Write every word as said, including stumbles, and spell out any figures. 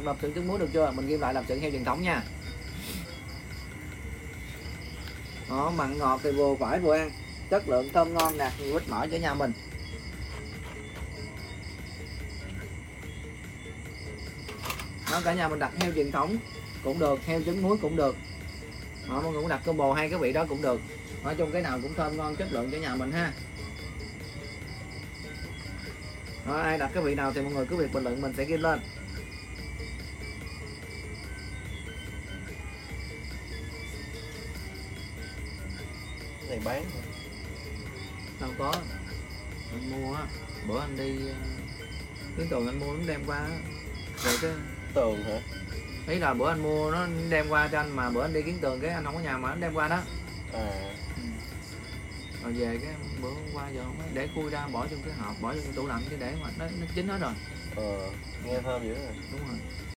đặt lạp xưởng trứng muối được chưa? Mình ghi lại lạp xưởng heo truyền thống nha. Đó, mặn ngọt thì vừa phải vừa ăn, chất lượng thơm ngon nè, nhiều ít mỡ cho nhà mình. Đó, cả nhà mình đặt heo truyền thống cũng được, heo trứng muối cũng được. Đó, mọi người cũng đặt combo hai cái vị đó cũng được. Nói chung cái nào cũng thơm ngon chất lượng cho nhà mình ha. Đó, ai đặt cái vị nào thì mọi người cứ việc bình luận mình sẽ ghi lên. Cái này bán hả? Đâu có, anh mua á, bữa anh đi Kiến Tường anh mua nó đem qua rồi cái Tường hả? ý là bữa anh mua nó đem qua cho anh, mà bữa anh đi Kiến Tường cái anh không có nhà mà anh đem qua đó. À. Ừ. Rồi về cái bữa hôm qua giờ không để khui ra bỏ trong cái hộp, bỏ trong cái tủ lạnh chứ để mà nó, nó chín hết rồi. Ờ, nghe thơm dữ rồi. Đúng rồi.